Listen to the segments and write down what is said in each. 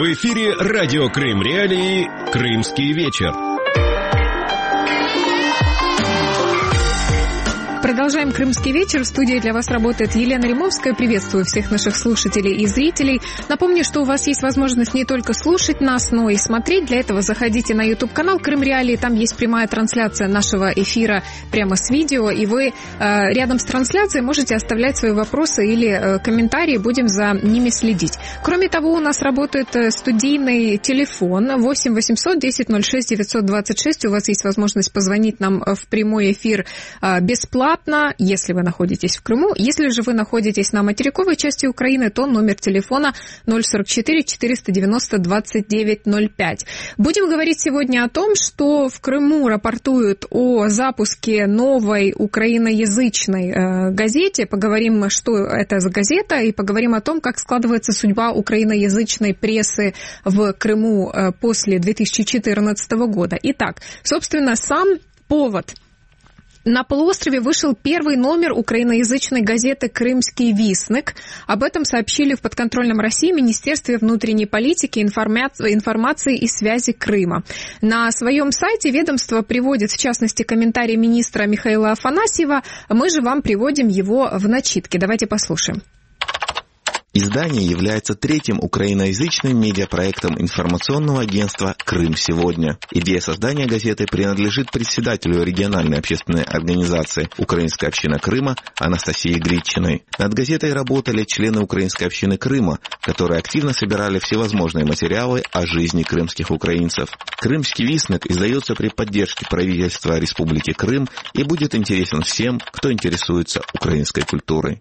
В эфире радио Крым Реалии «Крымский вечер». Продолжаем «Крымский вечер». В студии для вас работает Елена Римовская. Приветствую всех наших слушателей и зрителей. Напомню, что у вас есть возможность не только слушать нас, но и смотреть. Для этого заходите на YouTube-канал «Крым Реалии». Там есть прямая трансляция нашего эфира прямо с видео. И вы рядом с трансляцией можете оставлять свои вопросы или комментарии. Будем за ними следить. Кроме того, у нас работает студийный телефон 8 800 10 06 926. У вас есть возможность позвонить нам в прямой эфир бесплатно, если вы находитесь в Крыму. Если же вы находитесь на материковой части Украины, то номер телефона 044 490 2905. Будем говорить сегодня о том, что в Крыму рапортуют о запуске новой украиноязычной газете. Поговорим, что это за газета, и поговорим о том, как складывается судьба украиноязычной прессы в Крыму после 2014 года. Итак, собственно, сам повод. На полуострове вышел первый номер украиноязычной газеты «Крымский вестник». Об этом сообщили в подконтрольном России Министерстве внутренней политики, информации и связи Крыма. На своем сайте ведомство приводит, в частности, комментарий министра Михаила Афанасьева. Мы же вам приводим его в начитке. Давайте послушаем. Издание является третьим украиноязычным медиапроектом информационного агентства «Крым сегодня». Идея создания газеты принадлежит председателю региональной общественной организации «Украинская община Крыма» Анастасии Гритчиной. Над газетой работали члены Украинской общины Крыма, которые активно собирали всевозможные материалы о жизни крымских украинцев. «Крымский вестник» издается при поддержке правительства Республики Крым и будет интересен всем, кто интересуется украинской культурой.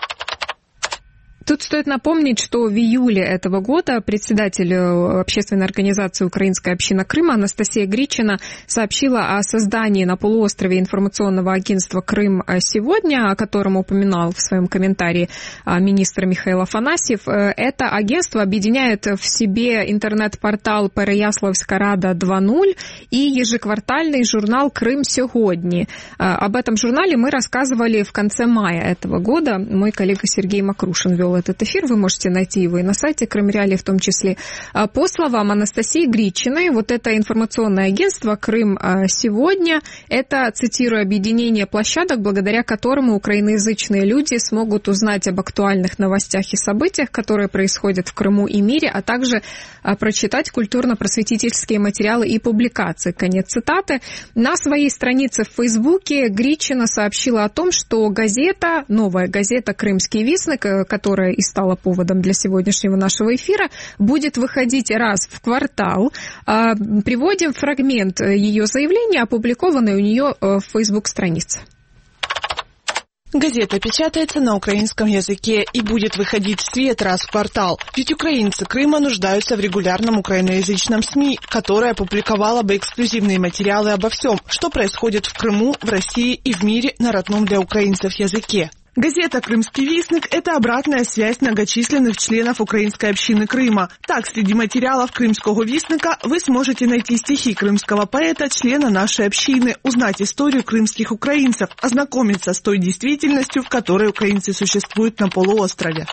Тут стоит напомнить, что в июле этого года председатель общественной организации «Украинская община Крыма» Анастасия Гритчина сообщила о создании на полуострове информационного агентства «Крым сегодня», о котором упоминал в своем комментарии министр Михаил Афанасьев. Это агентство объединяет в себе интернет-портал «Переяславська Рада 2.0» и ежеквартальный журнал «Крым сегодня». Об этом журнале мы рассказывали в конце мая этого года. Мой коллега Сергей Макрушин вел этот эфир, вы можете найти его и на сайте Крым Реалии в том числе. По словам Анастасии Гритчиной, вот это информационное агентство «Крым сегодня» — это, цитирую, объединение площадок, благодаря которому украиноязычные люди смогут узнать об актуальных новостях и событиях, которые происходят в Крыму и мире, а также прочитать культурно-просветительские материалы и публикации. Конец цитаты. На своей странице в Фейсбуке Гритчина сообщила о том, что газета, новая газета «Крымский вестник», которая и стала поводом для сегодняшнего нашего эфира, будет выходить раз в квартал. Приводим фрагмент ее заявления, опубликованный у нее в Facebook-странице. Газета печатается на украинском языке и будет выходить в свет раз в квартал. Ведь украинцы Крыма нуждаются в регулярном украиноязычном СМИ, которое опубликовало бы эксклюзивные материалы обо всем, что происходит в Крыму, в России и в мире на родном для украинцев языке. Газета «Крымский вестник» — это обратная связь многочисленных членов украинской общины Крыма. Так, среди материалов «Крымского вестника» вы сможете найти стихи крымского поэта, члена нашей общины, узнать историю крымских украинцев, ознакомиться с той действительностью, в которой украинцы существуют на полуострове.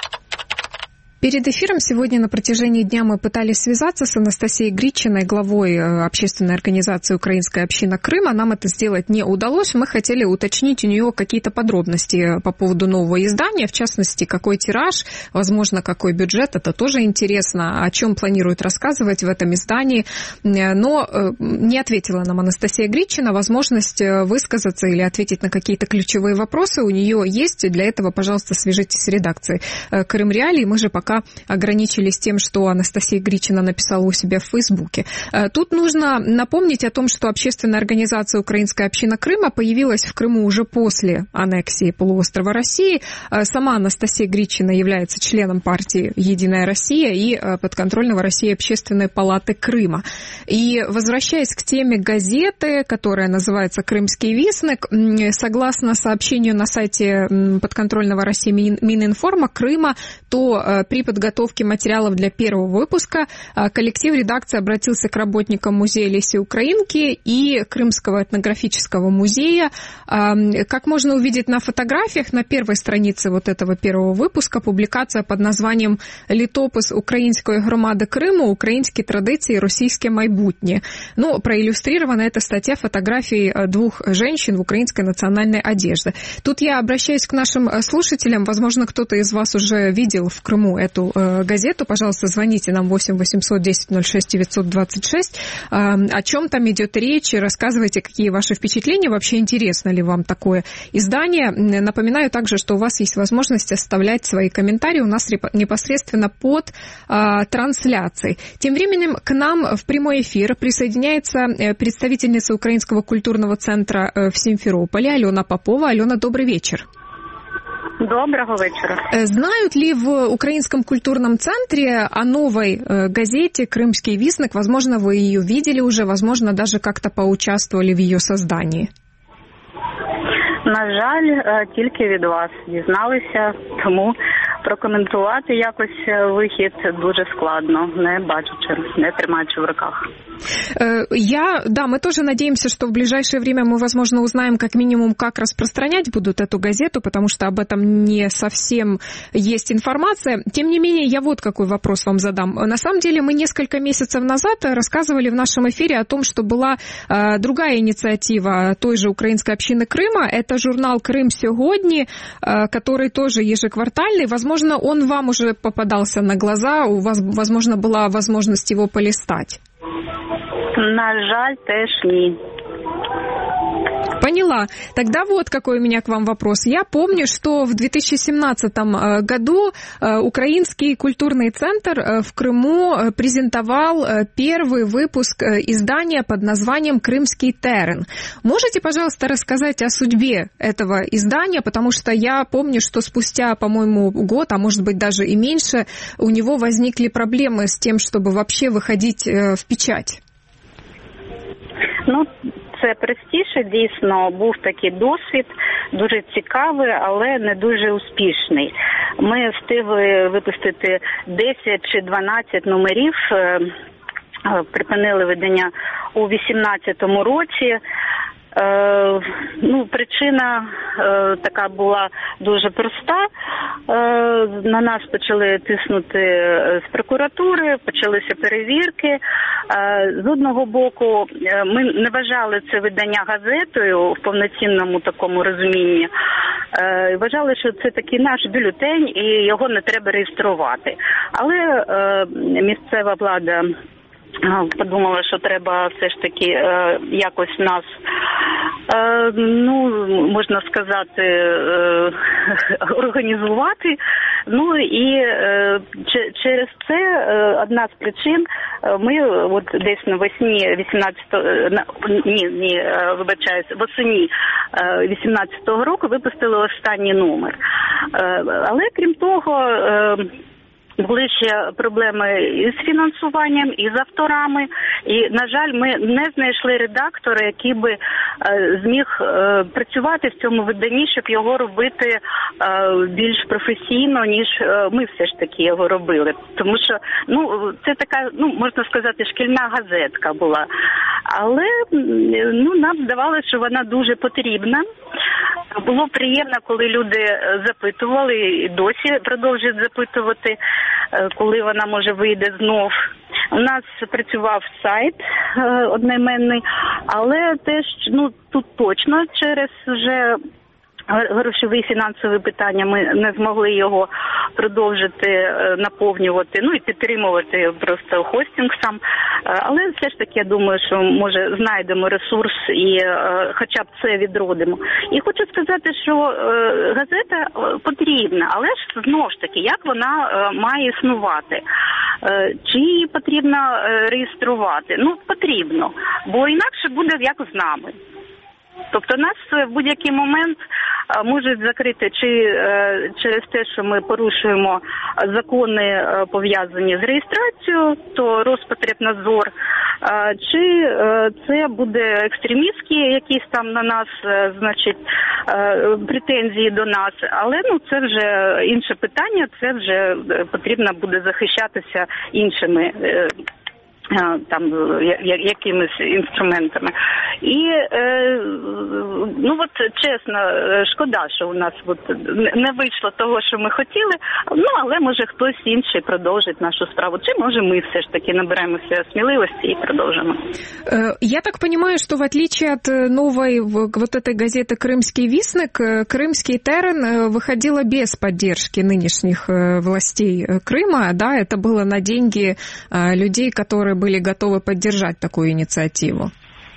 Перед эфиром сегодня на протяжении дня мы пытались связаться с Анастасией Гритчиной, главой общественной организации «Украинская община Крыма». Нам это сделать не удалось. Мы хотели уточнить у нее какие-то подробности по поводу нового издания, в частности, какой тираж, возможно, какой бюджет. Это тоже интересно, о чем планирует рассказывать в этом издании. Но не ответила нам Анастасия Гритчина. Возможность высказаться или ответить на какие-то ключевые вопросы у нее есть. Для этого, пожалуйста, свяжитесь с редакцией Крым Реалии. Мы же пока ограничились тем, что Анастасия Гритчина написала у себя в Фейсбуке. Тут нужно напомнить о том, что общественная организация «Украинская община Крыма» появилась в Крыму уже после аннексии полуострова России. Сама Анастасия Гритчина является членом партии «Единая Россия» и подконтрольного России Общественной палаты Крыма. И возвращаясь к теме газеты, которая называется «Крымский вестник», согласно сообщению на сайте подконтрольного России Мининформа Крыма, то при при подготовке материалов для первого выпуска коллектив редакции обратился к работникам музея Леси Украинки и Крымского этнографического музея. Как можно увидеть на фотографиях, на первой странице вот этого первого выпуска публикация под названием «Літопис української громади Крыму. Украинские традиции и российское майбутнє». Ну, проиллюстрирована эта статья фотографий двух женщин в украинской национальной одежде. Тут я обращаюсь к нашим слушателям. Возможно, кто-то из вас уже видел в Крыму эту газету. Пожалуйста, звоните нам 8 800 10 06 926. О чем там идет речь? Рассказывайте, какие ваши впечатления. Вообще, интересно ли вам такое издание? Напоминаю также, что у вас есть возможность оставлять свои комментарии у нас непосредственно под трансляцией. Тем временем к нам в прямой эфир присоединяется представительница Украинского культурного центра в Симферополе Алена Попова. Алена, добрый вечер. Доброго вечера. Знают ли в Украинском культурном центре о новой газете «Крымский вестник»? Возможно, вы ее видели уже, возможно, даже как-то поучаствовали в ее создании. На жаль, тільки від вас дізналися, тому прокоментувати якось вихід дуже складно, не бачучи, не тримаючи в руках. Мы тоже надеемся, что в ближайшее время мы, возможно, узнаем как минимум, как распространять будут эту газету, потому что об этом не совсем есть информация. Тем не менее, я вот какой вопрос вам задам. На самом деле, мы несколько месяцев назад рассказывали в нашем эфире о том, что была другая инициатива той же украинской общины Крыма. Это журнал «Крым сьогодні», который тоже ежеквартальный. Возможно, он вам уже попадался на глаза, у вас, возможно, была возможность его полистать. На жаль, теж ні. Поняла. Тогда вот какой у меня к вам вопрос. Я помню, что в 2017 году Украинский культурный центр в Крыму презентовал первый выпуск издания под названием «Крымский терен». Можете, пожалуйста, рассказать о судьбе этого издания, потому что я помню, что спустя, по-моему, год, а может быть даже и меньше, у него возникли проблемы с тем, чтобы вообще выходить в печать. Ну, це простіше, дійсно, був такий досвід, дуже цікавий, але не дуже успішний. Ми встигли випустити 10 чи 12 номерів, припинили видання у 2018 році. Причина така була дуже проста. На нас почали тиснути з прокуратури, почалися перевірки. З одного боку, ми не вважали це видання газетою в повноцінному такому розумінні. Вважали, що це такий наш бюлетень і його не треба реєструвати. Але місцева влада подумала, що треба все ж таки якось нас, можна сказати, організувати. Ну і через це одна з причин, ми от десь навесні восені 18-го року випустили останній номер. Але крім того, були ще проблеми із фінансуванням, і з авторами. І, на жаль, ми не знайшли редактора, який би зміг працювати в цьому виданні, щоб його робити більш професійно, ніж ми все ж таки його робили. Тому що, це така, можна сказати, шкільна газетка була. Але, нам здавалося, що вона дуже потрібна. Було приємно, коли люди запитували, і досі продовжують запитувати, коли вона, може, вийде знов. У нас працював сайт одноіменний, але теж, тут точно через вже грошові фінансові питання ми не змогли його продовжити наповнювати, і підтримувати просто хостинг сам. Але все ж таки, я думаю, що, може, знайдемо ресурс і хоча б це відродимо. І хочу сказати, що газета потрібна, але ж, знову ж таки, як вона має існувати? Чи її потрібно реєструвати? Потрібно, бо інакше буде як з нами. Тобто нас в будь-який момент можуть закрити чи через те, що ми порушуємо закони, пов'язані з реєстрацією, то Роспотребнадзор, чи це буде екстремістські якісь там на нас, значить, претензії до нас. Але це вже інше питання, це вже потрібно буде захищатися іншими там якимись інструментами. І чесно, шкода, що у нас не вийшло того, що ми хотіли, але може хтось інший продовжить нашу справу. Чи може мы все ж таки набираемся смеливости и продолжим. Я так понимаю, что в отличие от новой вот этой газеты «Крымский вестник», «Крымский терен» выходила без поддержки нынешних властей Крыма, да, это было на деньги людей, которые были готовы поддержать такую инициативу.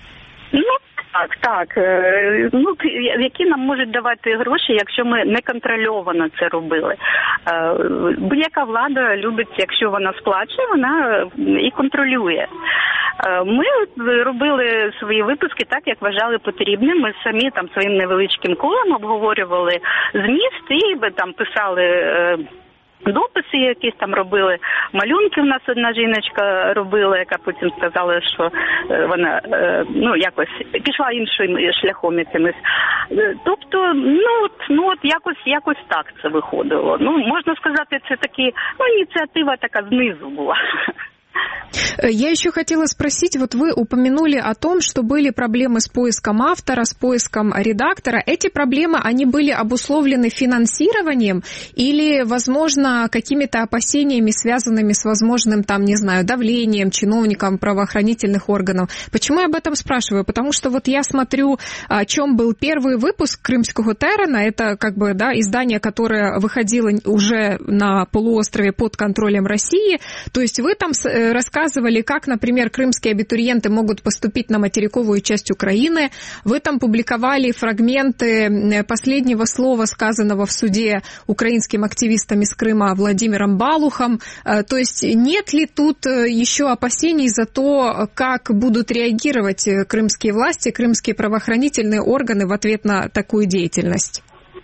Так. Які нам можуть давати гроші, якщо ми неконтрольовано це робили? Будь-яка влада любить, якщо вона сплачує, вона і контролює. Ми робили свої випуски так, як вважали потрібним. Ми самі там своїм невеличким колом обговорювали зміст і там писали дописи якісь там робили, малюнки в нас одна жіночка робила, яка потім сказала, що вона якось пішла іншим шляхом якимось. Тобто, якось так це виходило. Можна сказати, це такі, ініціатива така знизу була. Я еще хотела спросить, вот вы упомянули о том, что были проблемы с поиском автора, с поиском редактора. Эти проблемы, они были обусловлены финансированием или, возможно, какими-то опасениями, связанными с возможным, давлением чиновникам правоохранительных органов? Почему я об этом спрашиваю? Потому что вот я смотрю, о чем был первый выпуск «Крымского терена». Это, издание, которое выходило уже на полуострове под контролем России. То есть вы там рассказывали, как, например, крымские абитуриенты могут поступить на материковую часть Украины. Вы там публиковали фрагменты последнего слова, сказанного в суде украинским активистом из Крыма Владимиром Балухом. То есть нет ли тут еще опасений за то, как будут реагировать крымские власти, крымские правоохранительные органы в ответ на такую деятельность?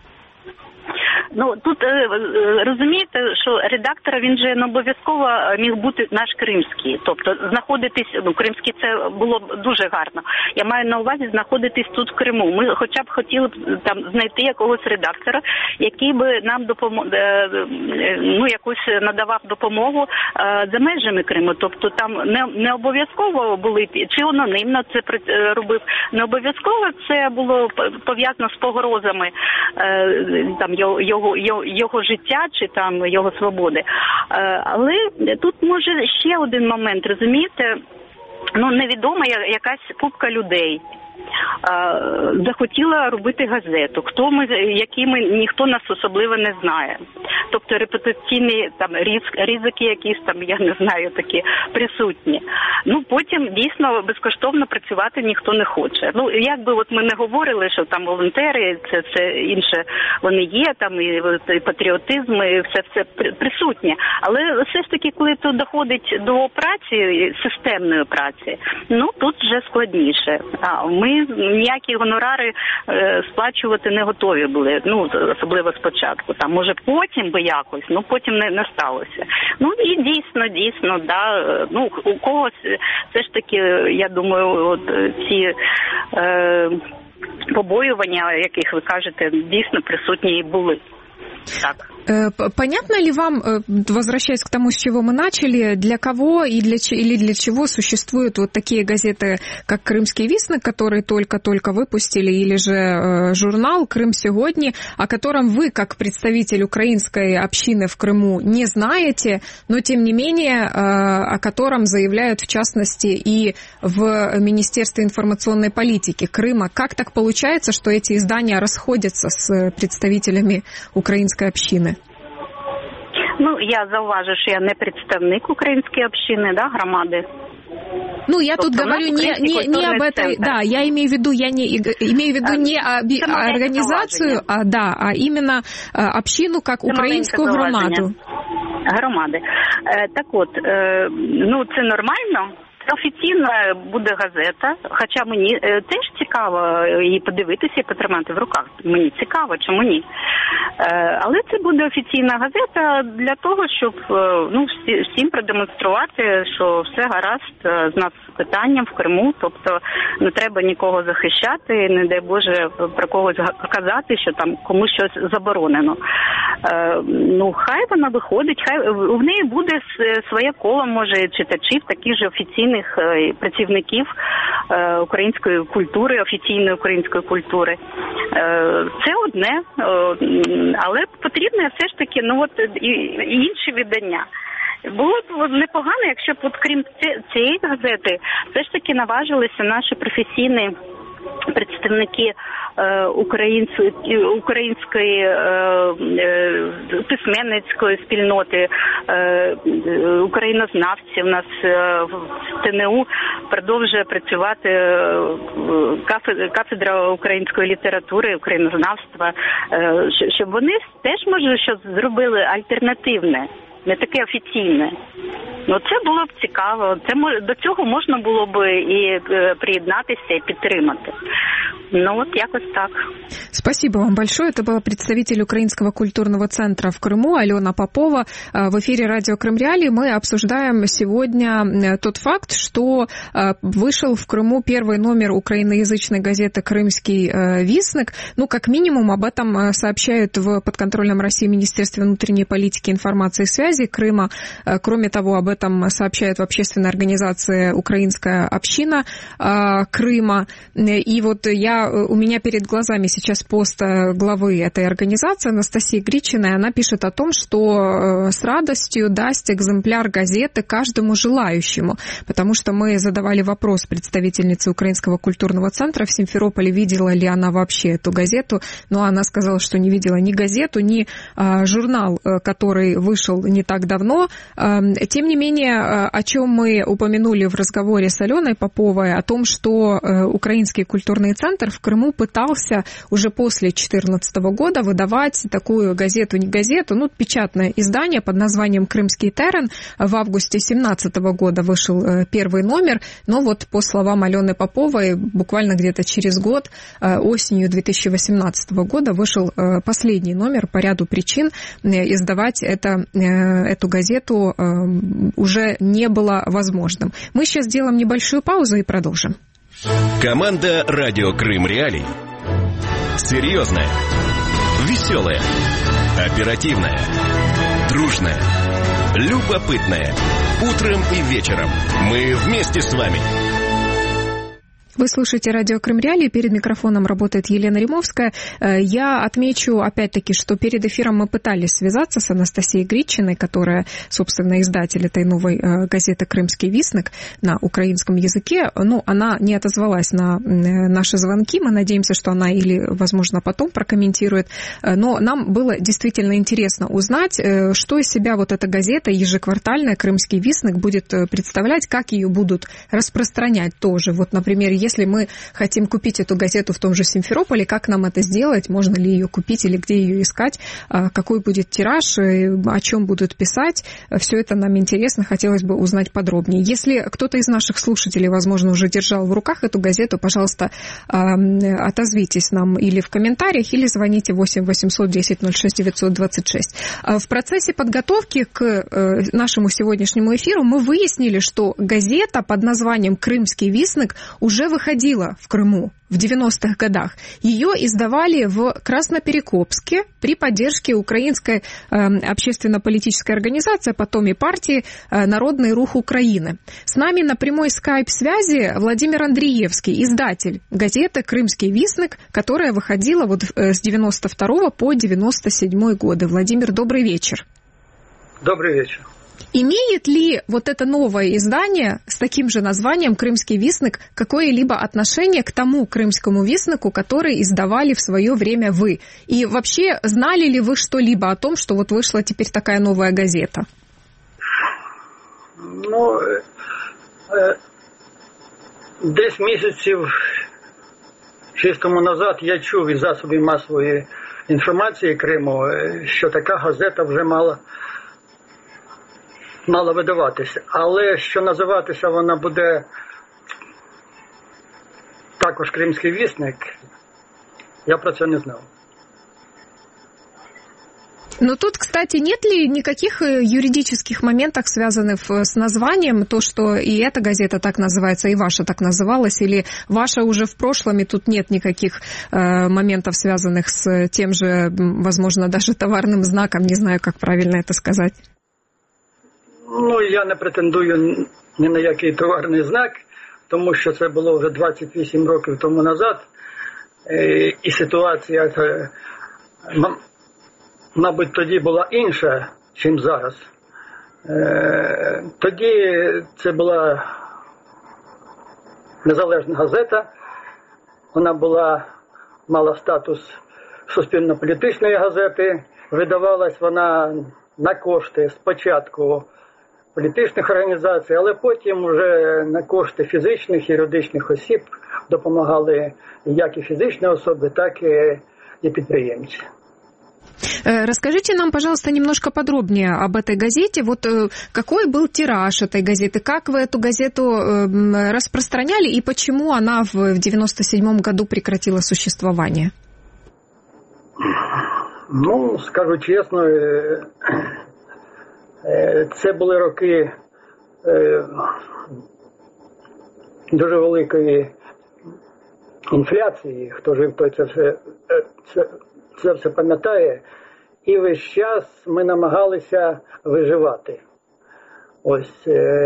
Тут, розумієте, що редактор, він же не обов'язково міг бути наш кримський. Тобто знаходитись, кримський це було б дуже гарно. Я маю на увазі знаходитись тут в Криму. Ми хоча б хотіли б знайти якогось редактора, який би нам якусь надавав допомогу за межами Криму. Тобто там не обов'язково були, чи анонімно це робив, не обов'язково це було пов'язано з погрозами його життя чи його свободи. Але тут може ще один момент, розумієте, невідома якась купка людей захотіла робити газету. Хто ми, які ми, ніхто нас особливо не знає. Тобто репутаційні ризики якісь я не знаю, такі присутні. Потім дійсно безкоштовно працювати ніхто не хоче. Якби ми не говорили, що там волонтери, це інше, вони є, і патріотизм, і все присутнє. Але все ж таки, коли це доходить до праці, системної праці, тут вже складніше. Ми ніякі гонорари сплачувати не готові були, особливо спочатку. Може потім би якось, потім не сталося. І дійсно, у когось все ж таки, я думаю, ці побоювання, яких ви кажете, дійсно присутні і були. Так. Понятно ли вам, возвращаясь к тому, с чего мы начали, для кого или для чего существуют вот такие газеты, как «Крымский вестник», который только-только выпустили, или же журнал «Крым сегодня», о котором вы, как представитель украинской общины в Крыму, не знаете, но, тем не менее, о котором заявляют, в частности, и в Министерстве информационной политики Крыма. Как так получается, что эти издания расходятся с представителями украинской общины? Я зауважу, що я не представник української общини, громади. Я тут говорю не об этой, да, я имею в виду, не организацию, а именно общину как українську громаду. Громади. Так от, це нормально. офіційна буде газета, хоча мені теж цікаво її подивитися і потримати в руках. Мені цікаво, чому ні. Але це буде офіційна газета для того, щоб всім продемонструвати, що все гаразд з нас з питанням в Криму, тобто не треба нікого захищати, не дай Боже про когось казати, що там комусь щось заборонено. Хай вона виходить, хай в неї буде своє коло, може, читачів, таких же офіційних працівників української культури, офіційної української культури. Це одне, але потрібно все ж таки і інші видання. Було б непогано, якщо б крім цієї газети все ж таки наважилися наші професійні представники української письменницької спільноти, українознавці. У нас в ТНУ продовжує працювати кафедра української літератури, українознавства, щоб вони теж, може, щось зробили альтернативне, не таке офіційне. Це було б цікаво. До цього можна було б і приєднатися, і підтримати. Якось так. Спасибо вам большое. Это была представитель Украинского культурного центра в Крыму Алена Попова. В эфире радио Крым Реалии мы обсуждаем сегодня тот факт, что вышел в Крыму первый номер украиноязычной газеты «Крымский вестник». Как минимум об этом сообщают в подконтрольном России Министерстве внутренней политики, информации и связи Крыма. Кроме того, об этом сообщает в общественной организации «Украинская община Крыма». И у меня перед глазами сейчас пост главы этой организации Анастасии Гричиной. Она пишет о том, что с радостью даст экземпляр газеты каждому желающему, потому что мы задавали вопрос представительнице Украинского культурного центра в Симферополе, видела ли она вообще эту газету, но она сказала, что не видела ни газету, ни журнал, который вышел не так давно. Тем не менее, о чем мы упомянули в разговоре с Аленой Поповой, о том, что Украинский культурный центр в Крыму пытался уже после 2014 года выдавать такую газету, не газету, печатное издание под названием «Крымский терен». В августе 2017 года вышел первый номер, но по словам Алены Поповой, буквально где-то через год, осенью 2018 года, вышел последний номер по ряду причин. Издавать эту газету уже не было возможным. Мы сейчас сделаем небольшую паузу и продолжим. Команда «Радио Крым Реалий». Серьезная, веселая, оперативная, дружная, любопытная. Утром и вечером мы вместе с вами. Вы слушаете радио Крым Реалии, перед микрофоном работает Елена Римовская. Я отмечу, опять-таки, что перед эфиром мы пытались связаться с Анастасией Гричиной, которая, собственно, издатель этой новой газеты «Крымский вестник» на украинском языке. Она не отозвалась на наши звонки, мы надеемся, что она или, возможно, потом прокомментирует. Но нам было действительно интересно узнать, что из себя эта газета ежеквартальная «Крымский вестник» будет представлять, как ее будут распространять тоже. Например, если мы хотим купить эту газету в том же Симферополе, как нам это сделать, можно ли ее купить или где ее искать, какой будет тираж, о чем будут писать, все это нам интересно, хотелось бы узнать подробнее. Если кто-то из наших слушателей, возможно, уже держал в руках эту газету, пожалуйста, отозвитесь нам или в комментариях, или звоните 8 800 10 06 926. В процессе подготовки к нашему сегодняшнему эфиру мы выяснили, что газета под названием «Крымский вестник» уже выходила в Крыму в 90-х годах. Ее издавали в Красноперекопске при поддержке украинской общественно-политической организации, потом и партии «Народный рух Украины». С нами на прямой скайп-связи Владимир Андреевский, издатель газеты «Крымский вестник», которая выходила с 92 по 97 годы. Владимир, добрый вечер. Добрый вечер. Имеет ли это новое издание с таким же названием «Крымский вестник» какое-либо отношение к тому крымскому вестнику, который издавали в свое время вы? И вообще, знали ли вы что-либо о том, что вышла теперь такая новая газета? Десь місяців 6 тому назад я чув із засобів масової інформації Криму, що така газета вже мала мала видаватися. Але що називатися вона буде також «Кримський вісник», я про це не знав. Но тут, кстати, нет ли никаких юридических моментов, связанных с названием, то, что и эта газета так называется, и ваша так называлась, или ваша уже в прошлом, и тут нет никаких моментов, связанных с тем же, возможно, даже товарным знаком, не знаю, как правильно это сказать? Ну, я не претендую ні на який товарний знак, тому що це було вже 28 років тому назад, і ситуація, мабуть, тоді була інша, ніж зараз. Тоді це була незалежна газета, вона мала статус суспільно-політичної газети, видавалась вона на кошти спочатку політичних організацій, але потім вже на кошти фізичних і юридичних осіб допомагали як і фізичні особи, так і підприємці. Расскажите нам, пожалуйста, немножко подробнее об этой газете. Вот какой был тираж этой газеты? Как вы эту газету распространяли и почему она в 1997 году прекратила существование? Ну, скажу чесно, це були роки дуже великої інфляції. Хто жив, той це все пам'ятає. І весь час ми намагалися виживати. Ось.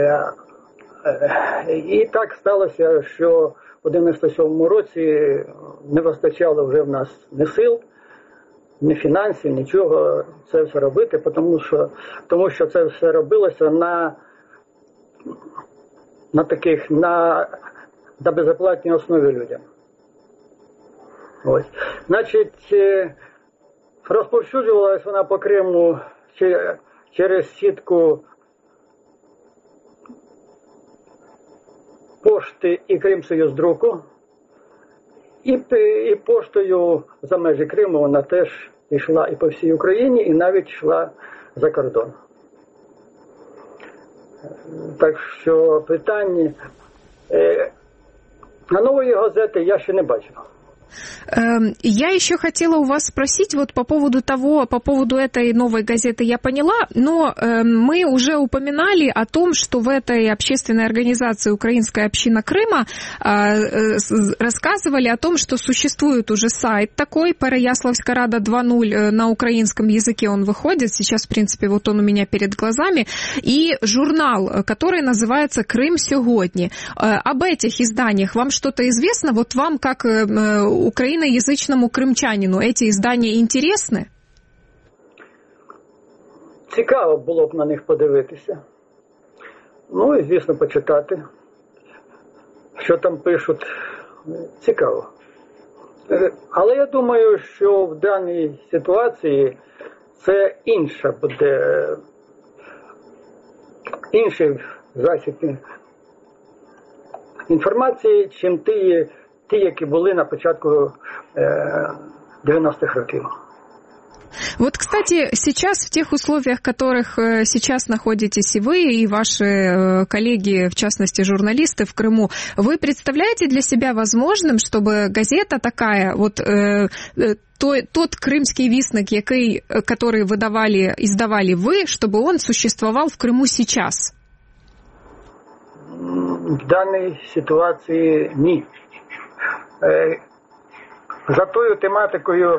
І так сталося, що в 1997 році не вистачало вже в нас ні сил, ні фінансів, нічого це все робити, тому що це все робилося на безоплатній основі людям. Ось. Значить, розповсюджувалась вона по Криму через сітку пошти і Кримсоюздруку, і поштою за межі Криму вона теж йшла і по всій Україні, і навіть йшла за кордон. Так що питання на нової газети я ще не бачив. Я еще хотела у вас спросить вот по поводу этой новой газеты я поняла, но мы уже упоминали о том, что в этой общественной организации «Украинская община Крыма» рассказывали о том, что существует уже сайт такой, Переяславська Рада 2.0, на украинском языке он выходит, сейчас, в принципе, вот он у меня перед глазами, и журнал, который называется «Крым сьогодні». Об этих изданиях вам что-то известно? Вот вам, как украиноязычному крымчанину, эти издания интересны? Цікаво було б на них подивитися. Ну і, звісно, почитати. Що там пишуть, цікаво. Але я думаю, що в даній ситуації це інший засіб інформації, чим ті, які були на початку 90-х років. Вот, кстати, сейчас в тех условиях, в которых сейчас находитесь и вы, и ваши коллеги, в частности, журналисты в Крыму, вы представляете для себя возможным, чтобы газета такая, вот тот «Кримський вісник», который издавали вы, чтобы он существовал в Крыму сейчас? В даній ситуації ні. За тою тематикою,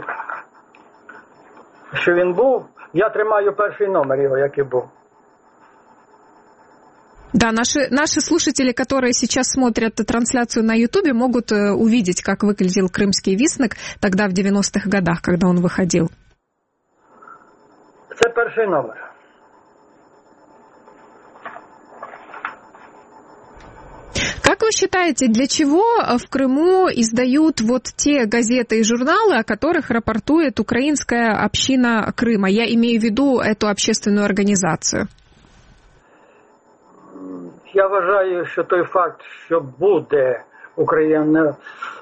що він був, я тримаю перший номер його, який був. Да, наши слушатели, которые сейчас смотрят трансляцию на Ютубе, могут увидеть, как выглядел «Крымский вісник» тогда в 90-х годах, когда он выходил. Це перший номер. Как вы считаете, для чего в Крыму издают вот те газеты и журналы, о которых рапортует Украинская община Крыма? Я имею в виду эту общественную организацию. Я вважаю, що той факт, що буде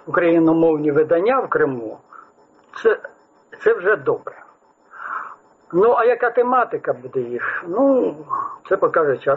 україномовні видання в Криму, це вже добре. Ну, а яка тематика буде їх? Ну, це покаже час.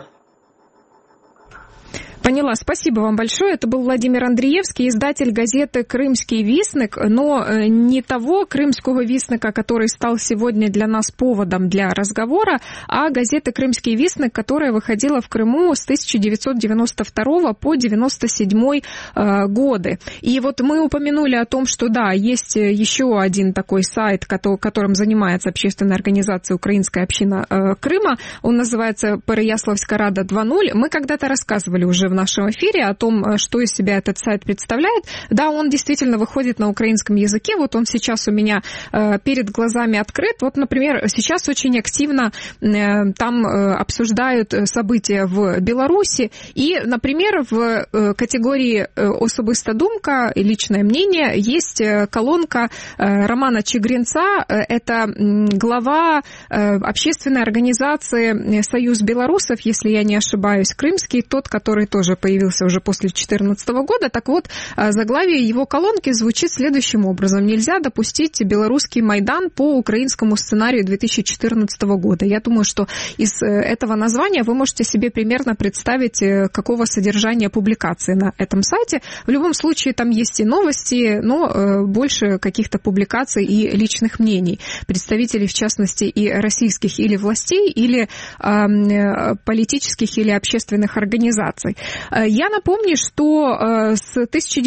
Поняла. Спасибо вам большое. Это был Владимир Андреевский, издатель газеты «Крымский вестник», но не того крымского вестника, который стал сегодня для нас поводом для разговора, а газеты «Крымский вестник», которая выходила в Крыму с 1992 по 1997 годы. И вот мы упомянули о том, что да, есть еще один такой сайт, которым занимается общественная организация «Украинская община Крыма». Он называется «Переяславская Рада 2.0». Мы когда-то рассказывали уже в нашем эфире о том, что из себя этот сайт представляет. Да, он действительно выходит на украинском языке. Вот он сейчас у меня перед глазами открыт. Вот, например, сейчас очень активно там обсуждают события в Беларуси. И, например, в категории «Особиста думка» и «Личное мнение» есть колонка Романа Чигринца. Это глава общественной организации «Союз белорусов», если я не ошибаюсь, крымский, тот, который тоже появился уже после 2014 года. Так вот, заглавие его колонки звучит следующим образом. Нельзя допустить белорусский Майдан по украинскому сценарию 2014 года. Я думаю, что из этого названия вы можете себе примерно представить, какого содержания публикации на этом сайте. В любом случае, там есть и новости, но больше каких-то публикаций и личных мнений. Представителей, в частности, и российских или властей, или политических или общественных организаций. Я напомню, что с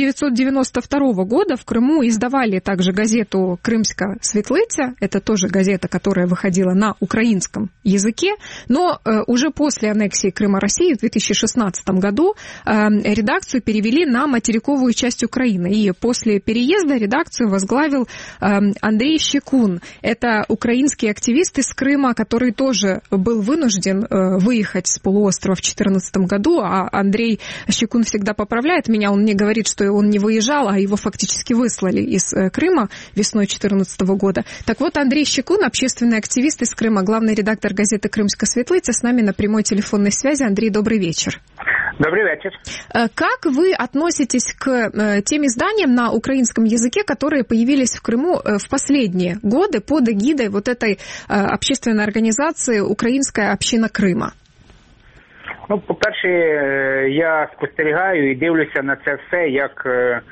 1992 года в Крыму издавали также газету «Крымская Светлиця». Это тоже газета, которая выходила на украинском языке. Но уже после аннексии Крыма России в 2016 году редакцию перевели на материковую часть Украины. И после переезда редакцию возглавил Андрей Щекун. Это украинский активист из Крыма, который тоже был вынужден выехать с полуострова в 2014 году. А Андрей Щекун всегда поправляет меня. Он мне говорит, что он не выезжал, а его фактически выслали из Крыма весной 2014 года. Так вот, Андрей Щекун, общественный активист из Крыма, главный редактор газеты «Крымская Светлиця», с нами на прямой телефонной связи. Андрей, добрый вечер. Добрый вечер. Как вы относитесь к тем изданиям на украинском языке, которые появились в Крыму в последние годы под эгидой вот этой общественной организации «Украинская община Крыма»? Ну, по-перше, я спостерігаю і дивлюся на це все як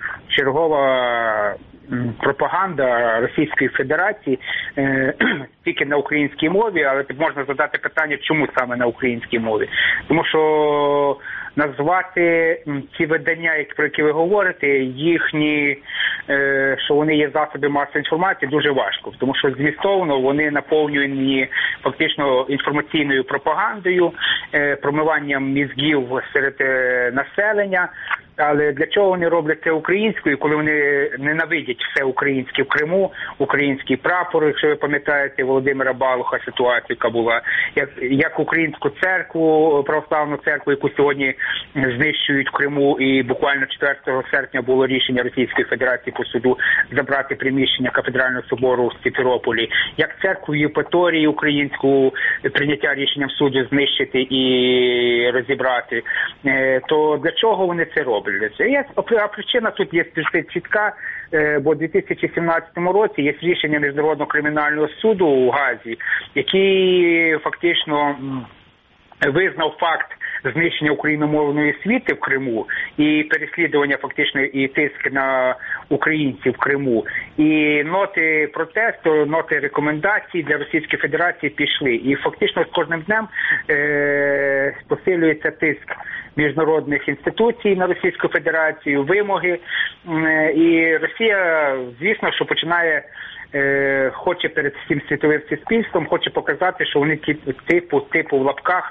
чергова пропаганда Російської Федерації тільки на українській мові, але тут можна задати питання, чому саме на українській мові. Тому що назвати ці видання, про які ви говорите, їхні, що вони є засоби масової інформації, дуже важко. Тому що змістовно вони наповнюють фактично інформаційною пропагандою, промиванням мізків серед населення. Але для чого вони роблять це українською, коли вони ненавидять все українське в Криму, український прапор, якщо ви пам'ятаєте Володимира Балуха, ситуацію, яка була, як українську церкву, православну церкву, яку сьогодні знищують в Криму, і буквально 4 серпня було рішення Російської Федерації по суду забрати приміщення кафедрального собору в Сімферополі, як церкву Євпаторії українську, прийняття рішенням суду знищити і розібрати, то для чого вони це роблять? А причина тут є чітка, бо у 2017 році є рішення Міжнародного кримінального суду у Гаазі, який фактично визнав факт знищення україномовної освіти в Криму і переслідування фактично і тиск на українців в Криму. І ноти протесту, ноти рекомендацій для Російської Федерації пішли. І фактично з кожним днем посилюється тиск міжнародних інституцій на Російську Федерацію, вимоги. І Росія, звісно, що починає хоче перед всім світовим суспільством, хоче показати, що вони типу в лапках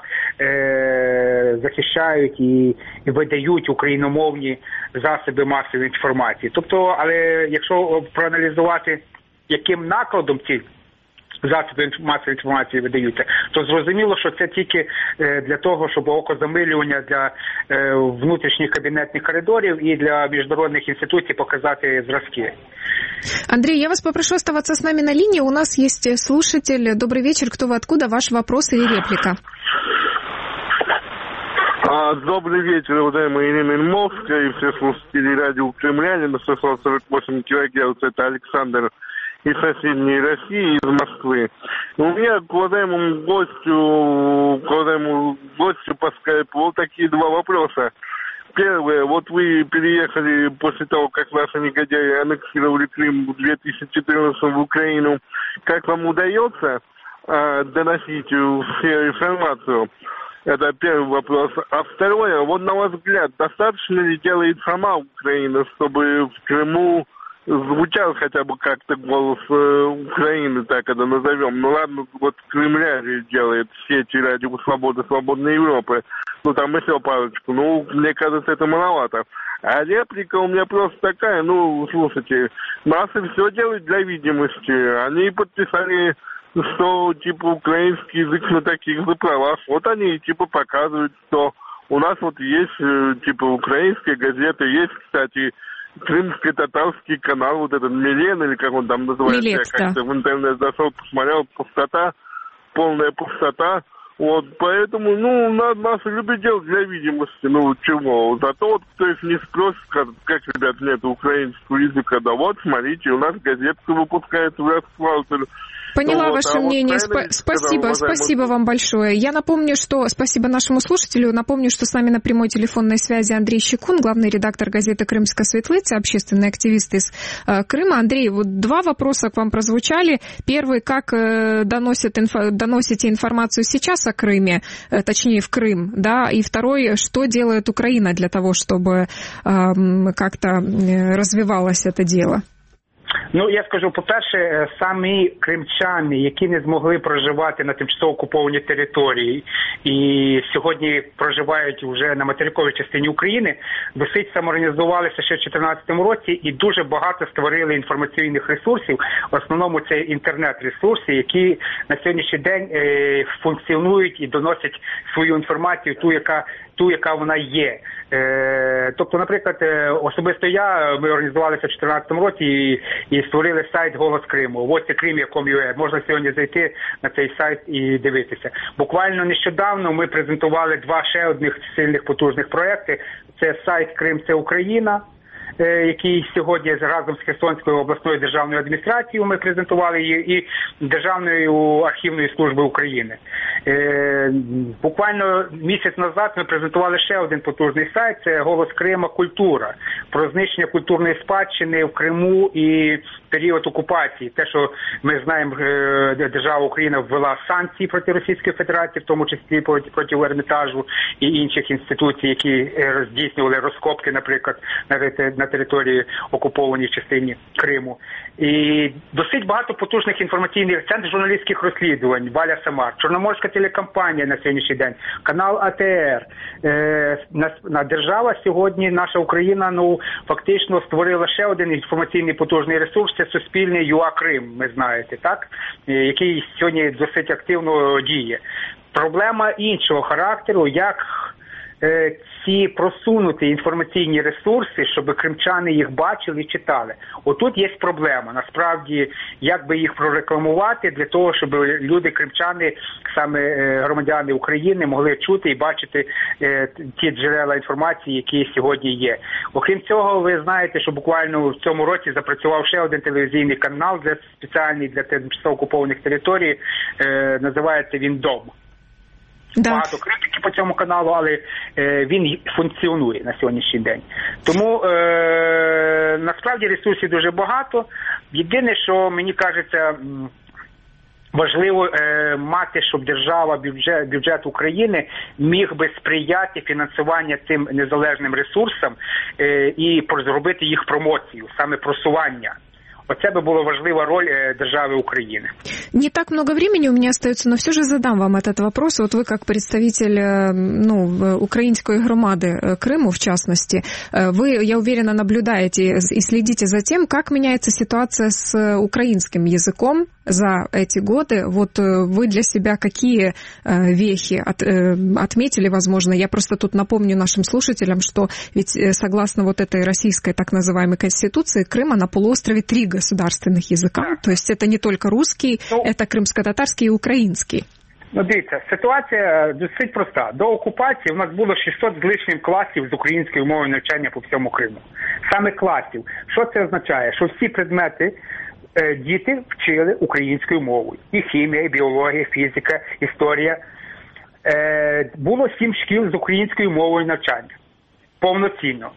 захищають і видають україномовні засоби масової інформації. Тобто, але якщо проаналізувати, яким накладом ці засоби масової інформації видаються, то зрозуміло, що це тільки для того, щоб окозамилювання для внутрішніх кабінетних коридорів і для міжнародних інституцій показати зразки. Андрей, я вас попрошу оставаться с нами на линии. У нас есть слушатель. Добрый вечер. Кто вы, откуда? Ваш вопрос или реплика? Добрый вечер, уважаемая Елена Ильмовская и все слушатели радио Кремля. На 648 килогерц. Это Александр из соседней России, из Москвы. У меня к уважаемому гостю по скайпу вот такие два вопроса. Первое, вот вы переехали после того, как наши негодяи аннексировали Крым в 2014 в Украину. Как вам удается доносить всю информацию? Это первый вопрос. А второе, вот на ваш взгляд, достаточно ли делает сама Украина, чтобы в Крыму звучал хотя бы как-то голос Украины, так это назовем. Ну ладно, вот Кремля делает сети радио «Свобода», «Свободной Европы». Ну там еще парочку. Ну, мне кажется, это маловато. А реплика у меня просто такая, ну, слушайте, наши все делают для видимости. Они подписали, что, типа, украинский язык на таких же правах. Вот они, типа, показывают, что у нас вот есть, типа, украинские газеты, есть, кстати, крымско-татарский канал, вот этот Милен, или как он там называется, Милет, я как-то в интернет зашел, посмотрел, пустота, полная пустота. Вот, поэтому, ну, нас любят делать для видимости, ну, чего. Зато вот, кто их не спросит, скажет, как, ребят, нет украинского языка, да вот, смотрите, у нас газетка выпускается в Расквартале. Поняла ваше мнение. Спасибо вам большое. Я напомню, что... Спасибо нашему слушателю. Напомню, что с нами на прямой телефонной связи Андрей Щекун, главный редактор газеты «Крымская Светлица», общественный активист из Крыма. Андрей, вот два вопроса к вам прозвучали. Первый, как доносите информацию сейчас о Крыме, точнее в Крым, да, и второй, что делает Украина для того, чтобы как-то развивалось это дело? Ну, я скажу, по-перше, самі кримчани, які не змогли проживати на тимчасово окупованій території і сьогодні проживають вже на материковій частині України, досить самоорганізувалися ще в 2014 році і дуже багато створили інформаційних ресурсів. В основному це інтернет-ресурси, які на сьогоднішній день функціонують і доносять свою інформацію, ту, яка вона є. Тобто, наприклад, особисто ми організувалися в 2014 році і створили сайт «Голос Криму». Ось це Krim.com.ua. Можна сьогодні зайти на цей сайт і дивитися. Буквально нещодавно ми презентували два ще одних сильних потужних проекти. Це сайт «Крим – це Україна», який сьогодні разом з Херсонською обласною державною адміністрацією ми презентували її, і Державною архівною службою України. Буквально місяць назад ми презентували ще один потужний сайт, це «Голос Крима. Культура», про знищення культурної спадщини в Криму і період окупації. Те, що ми знаємо, держава Україна ввела санкції проти Російської Федерації, в тому числі проти Ермітажу і інших інституцій, які здійснювали розкопки, наприклад, на території окупованій частині Криму. І досить багато потужних інформаційних центрів журналістських розслідувань, Валя Самар, Чорноморська телекомпанія на сьогоднішній день, канал АТР. Держава сьогодні, наша Україна, ну, фактично створила ще один інформаційний потужний ресурс, це Суспільний ЮА Крим, ви знаєте, так? Який сьогодні досить активно діє. Проблема іншого характеру, як ці просунуті інформаційні ресурси, щоб кримчани їх бачили і читали. Отут є проблема. Насправді, як би їх прорекламувати для того, щоб люди, кримчани, саме громадяни України, могли чути і бачити ті джерела інформації, які сьогодні є. Окрім цього, ви знаєте, що буквально в цьому році запрацював ще один телевізійний канал спеціальний для тимчасово окупованих територій, називається він «Дом». Да. Багато критики по цьому каналу, але він функціонує на сьогоднішній день. Тому насправді ресурсів дуже багато. Єдине, що мені кажеться важливо мати, щоб держава, бюджет України міг би сприяти фінансуванню цим незалежним ресурсам і зробити їх промоцію, саме просування. Оце бы была важлива роль державы Украины. Не так много времени у меня остается, но все же задам вам этот вопрос. Вот вы как представитель украинской громады Крыму, в частности, вы, я уверена, наблюдаете и следите за тем, как меняется ситуация с украинским языком за эти годы. Вот вы для себя какие вехи отметили, возможно? Я просто тут напомню нашим слушателям, что ведь согласно вот этой российской так называемой конституции Крыма на полуострове 3 государственных языка. Да. То есть это не только русский, это крымско-татарский и український. Ну, дивіться, ситуація досить проста. До окупації у нас було 600 з лишнім класів з українською мовою навчання по всьому Криму. Саме класів. Що це означає? Що всі предмети діти вчили українською мовою. І хімія, і біологія, і фізика, історія. Було 7 шкіл з українською мовою навчання. Повноцінно.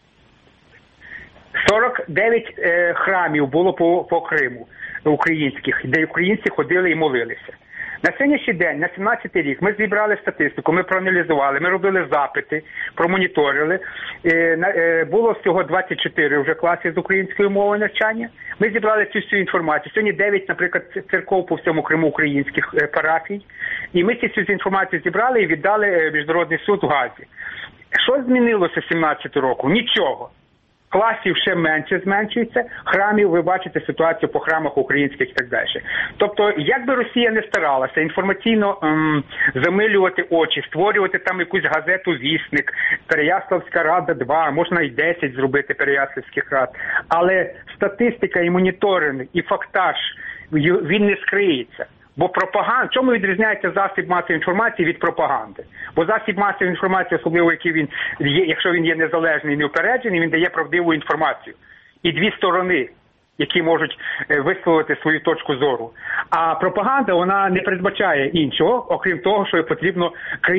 49 храмів було по Криму українських, де українці ходили і молилися. На сьогоднішній день, на 17-й рік, ми зібрали статистику, ми проаналізували, ми робили запити, промоніторили. Було всього 24 вже класи з української мови навчання. Ми зібрали цю всю інформацію. Сьогодні 9, наприклад, церков по всьому Криму українських парафій. І ми цю інформацію зібрали і віддали Міжнародний суд в Гаазі. Що змінилося з 17-го року? Нічого. Класів ще менше зменшується, храмів, ви бачите ситуацію по храмах українських і так далі. Тобто, як би Росія не старалася інформаційно замилювати очі, створювати там якусь газету «Вісник», Переяславська рада 2, можна і 10 зробити Переяславських рад, але статистика і моніторинг, і фактаж, він не скриється. Бо пропаганда, чому відрізняється засіб масової інформації від пропаганди? Бо засіб масової інформації, особливо якщо він є незалежний і неупереджений, він дає правдиву інформацію. І 2 сторони, які можуть висловити свою точку зору. А пропаганда, вона не передбачає іншого, окрім того, що потрібно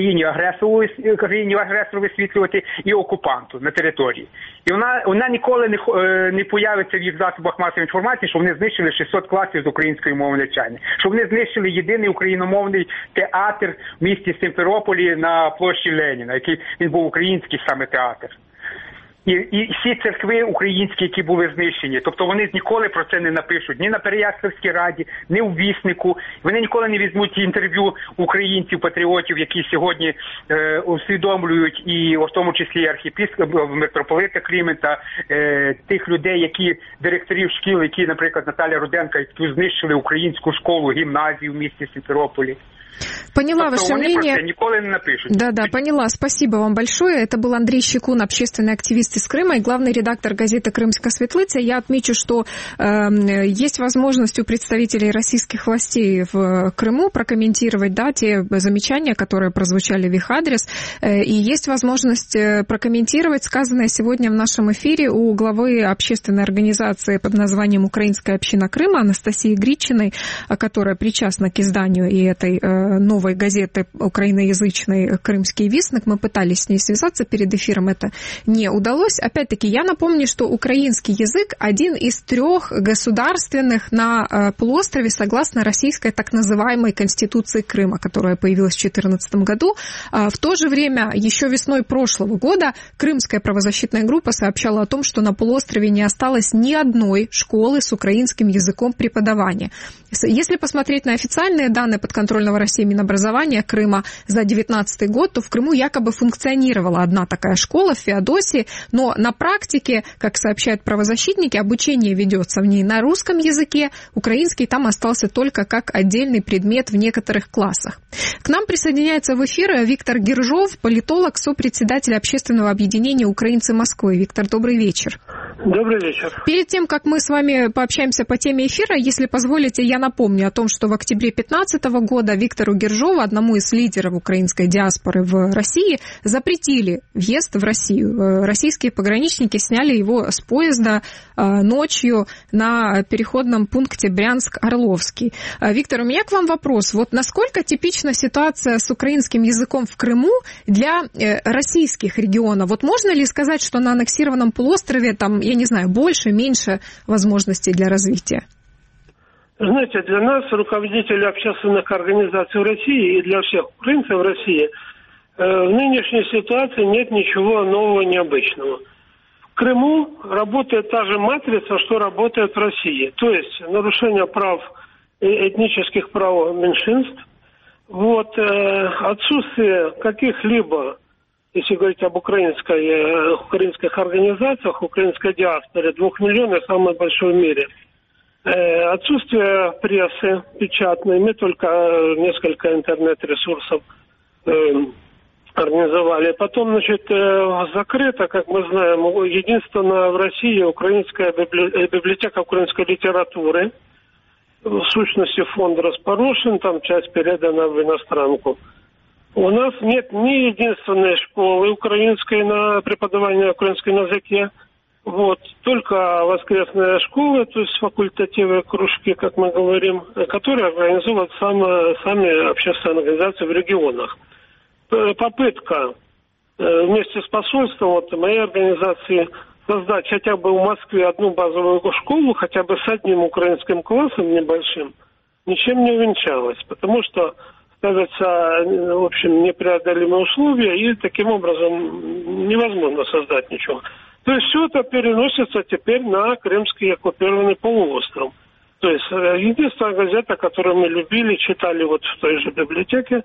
країні-агресору висвітлювати і окупанту на території. І вона ніколи не появиться в їх засобах масової інформації, що вони знищили 600 класів з української мови навчання. Що вони знищили єдиний україномовний театр в місті Сімферополі на площі Леніна, який він був український саме театр. І всі церкви українські, які були знищені, тобто вони ніколи про це не напишуть, ні на Переяславській раді, ні у Віснику. Вони ніколи не візьмуть інтерв'ю українців, патріотів, які сьогодні усвідомлюють, і в тому числі архієпископа, митрополита Клімента, тих людей, які директорів шкіл, які, наприклад, Наталя Руденка, які знищили українську школу, гімназію в місті Сімферополі. Поняла ваше мнение. Николи не напишут. Да, поняла. Спасибо вам большое. Это был Андрей Щекун, общественный активист из Крыма и главный редактор газеты «Крымская светлица». Я отмечу, что есть возможность у представителей российских властей в Крыму прокомментировать, да, те замечания, которые прозвучали в их адрес. И есть возможность прокомментировать сказанное сегодня в нашем эфире у главы общественной организации под названием «Украинская община Крыма» Анастасии Гритчиной, которая причастна к изданию и этой новой газеты украиноязычной «Крымский вестник». Мы пытались с ней связаться перед эфиром, это не удалось. Опять-таки, я напомню, что украинский язык один из 3 государственных на полуострове согласно российской так называемой Конституции Крыма, которая появилась в 2014 году. В то же время, еще весной прошлого года, Крымская правозащитная группа сообщала о том, что на полуострове не осталось ни одной школы с украинским языком преподавания. Если посмотреть на официальные данные подконтрольного России Минобразования Крыма за 2019 год, то в Крыму якобы функционировала одна такая школа в Феодосии, но на практике, как сообщают правозащитники, обучение ведется в ней на русском языке, украинский там остался только как отдельный предмет в некоторых классах. К нам присоединяется в эфир Виктор Гержов, политолог, сопредседатель общественного объединения «Украинцы Москвы». Виктор, добрый вечер. Добрый вечер. Перед тем, как мы с вами пообщаемся по теме эфира, если позволите, я напомню о том, что в октябре 2015 года Виктору Гержову, одному из лидеров украинской диаспоры в России, запретили въезд в Россию. Российские пограничники сняли его с поезда ночью на переходном пункте Брянск-Орловский. Виктор, у меня к вам вопрос. Вот насколько типична ситуация с украинским языком в Крыму для российских регионов? Вот можно ли сказать, что на аннексированном полуострове там, я не знаю, больше, меньше возможностей для развития? Знаете, для нас, руководителей общественных организаций в России и для всех украинцев в России, в нынешней ситуации нет ничего нового, необычного. В Крыму работает та же матрица, что работает в России. То есть нарушение прав, этнических прав меньшинств, отсутствие каких-либо, если говорить об украинских организациях, украинской диаспоре, 2 миллионов, самой большой в мире. Отсутствие прессы печатной. Мы только несколько интернет-ресурсов организовали. Потом, закрыто, как мы знаем, единственная в России библиотека украинской литературы. В сущности, фонд распорошен, там часть передана в иностранку. У нас нет ни единственной школы украинской на преподавание украинском языке. Вот. Только воскресные школы, то есть факультативные кружки, как мы говорим, которые организовывают сами общественные организации в регионах. Попытка вместе с посольством вот, моей организации создать хотя бы в Москве одну базовую школу, хотя бы с одним украинским классом небольшим, ничем не увенчалась, потому что ставятся, в общем, непреодолимые условия, и таким образом невозможно создать ничего. То есть все это переносится теперь на Крымский оккупированный полуостров. То есть единственная газета, которую мы любили, читали вот в той же библиотеке,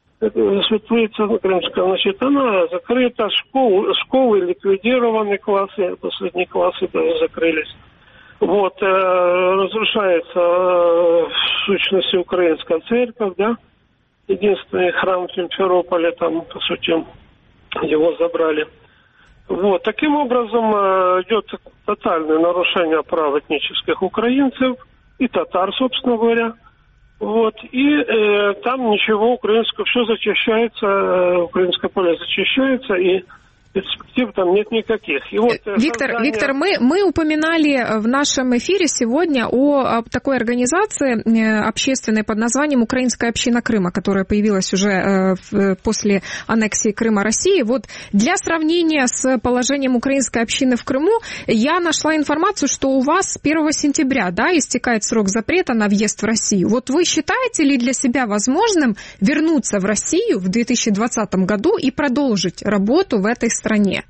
Светлица Крымская, значит, она закрыта, школы ликвидированы, классы, последние классы даже закрылись. Вот, разрушается в сущности украинская церковь, да, единственный храм в Симферополе, там, по сути, его забрали. Вот, таким образом идет тотальное нарушение прав этнических украинцев и татар, собственно говоря. Вот, и там ничего украинского, все зачищается, украинское поле зачищается, и перспектив там нет никаких. И вот, Виктор, мы упоминали в нашем эфире сегодня о такой организации общественной под названием «Украинская община Крыма», которая появилась уже после аннексии Крыма России. Вот для сравнения с положением украинской общины в Крыму, я нашла информацию, что у вас с 1 сентября, да, истекает срок запрета на въезд в Россию. Вот вы считаете ли для себя возможным вернуться в Россию в 2020 году и продолжить работу в этой стране?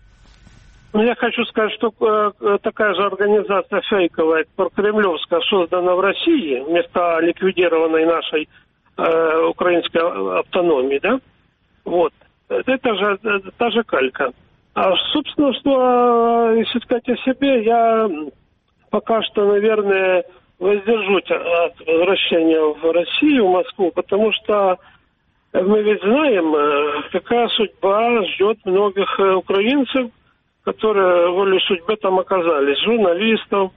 Ну, я хочу сказать, что такая же организация фейковая, прокремлевская, создана в России вместо ликвидированной нашей украинской автономии, да? Вот. Это же та же калька. А, собственно, что, если сказать о себе, я пока что, наверное, воздержусь от возвращения в Россию, в Москву, потому что мы ведь знаем, какая судьба ждет многих украинцев, которые волей судьбы там оказались, журналистов,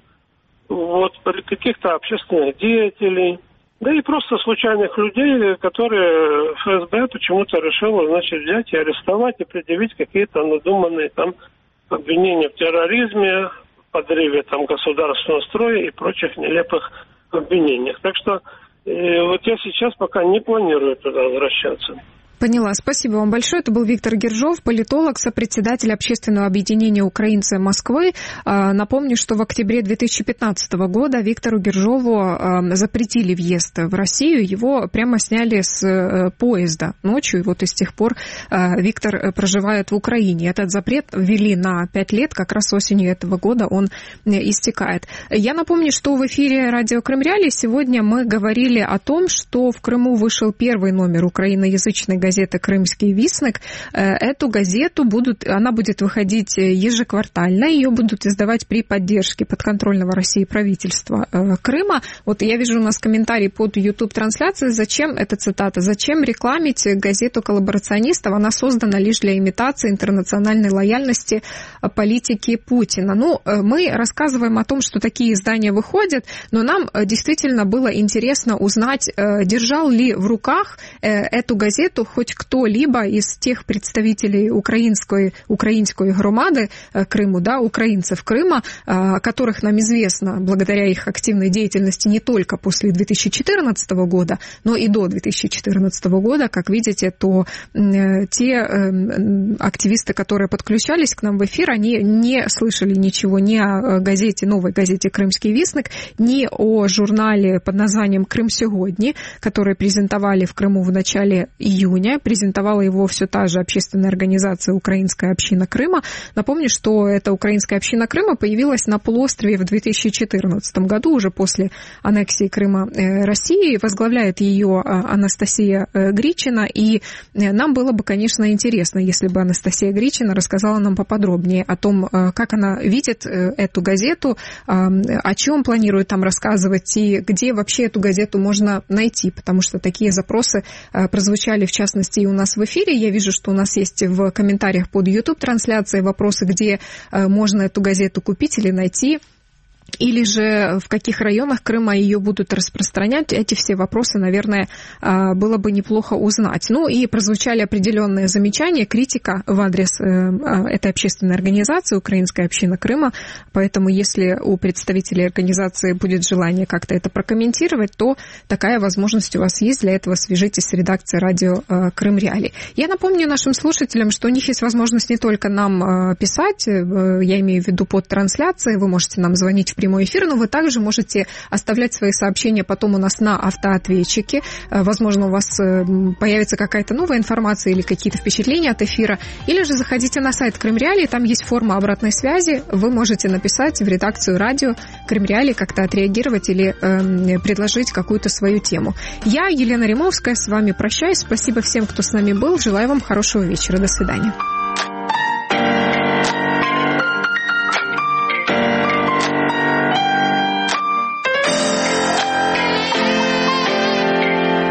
вот, каких-то общественных деятелей, да и просто случайных людей, которые ФСБ почему-то решило, значит, взять и арестовать и предъявить какие-то надуманные там обвинения в терроризме, подрыве там государственного строя и прочих нелепых обвинениях. Так что вот я сейчас пока не планирую туда возвращаться. Поняла. Спасибо вам большое. Это был Виктор Гержов, политолог, сопредседатель общественного объединения «Украинцы Москвы». Напомню, что в октябре 2015 года Виктору Гержову запретили въезд в Россию. Его прямо сняли с поезда ночью. И вот и с тех пор Виктор проживает в Украине. Этот запрет ввели на 5 лет. Как раз осенью этого года он истекает. Я напомню, что в эфире радио Крым Реалии сегодня мы говорили о том, что в Крыму вышел первый номер украиноязычной газеты «Крымский вестник». Эту газету она будет выходить ежеквартально, ее будут издавать при поддержке подконтрольного России правительства Крыма. Вот я вижу у нас комментарий под YouTube-трансляцией. Зачем, это цитата, зачем рекламить газету коллаборационистов? Она создана лишь для имитации интернациональной лояльности политики Путина. Ну, мы рассказываем о том, что такие издания выходят, но нам действительно было интересно узнать, держал ли в руках эту газету хоть кто-либо из тех представителей украинской громады Крыму, да, украинцев Крыма, о которых нам известно благодаря их активной деятельности не только после 2014 года, но и до 2014 года. Как видите, то те активисты, которые подключались к нам в эфир, они не слышали ничего ни о газете, новой газете «Крымский вестник», ни о журнале под названием «Крым сегодня», который презентовали в Крыму в начале июня. Презентовала его все та же общественная организация «Украинская община Крыма». Напомню, что эта «Украинская община Крыма» появилась на полуострове в 2014 году, уже после аннексии Крыма России. Возглавляет ее Анастасия Гричина. И нам было бы, конечно, интересно, если бы Анастасия Гричина рассказала нам поподробнее о том, как она видит эту газету, о чем планирует там рассказывать и где вообще эту газету можно найти, потому что такие запросы прозвучали, в частности, и у нас в эфире. Я вижу, что у нас есть в комментариях под YouTube-трансляцией вопросы, где можно эту газету купить или найти. или же в каких районах Крыма ее будут распространять. Эти все вопросы, наверное, было бы неплохо узнать. Ну и прозвучали определенные замечания, критика в адрес этой общественной организации «Украинская община Крыма». Поэтому если у представителей организации будет желание как-то это прокомментировать, то такая возможность у вас есть. Для этого свяжитесь с редакцией радио «Крым Реалии». Я напомню нашим слушателям, что у них есть возможность не только нам писать, я имею в виду под трансляцией, вы можете нам звонить в прямой эфир, но вы также можете оставлять свои сообщения потом у нас на автоответчике. Возможно, у вас появится какая-то новая информация или какие-то впечатления от эфира. Или же заходите на сайт Крым Реалии, там есть форма обратной связи. Вы можете написать в редакцию радио Крым Реалии, как-то отреагировать или предложить какую-то свою тему. Я, Елена Римовская, с вами прощаюсь. Спасибо всем, кто с нами был. Желаю вам хорошего вечера. До свидания.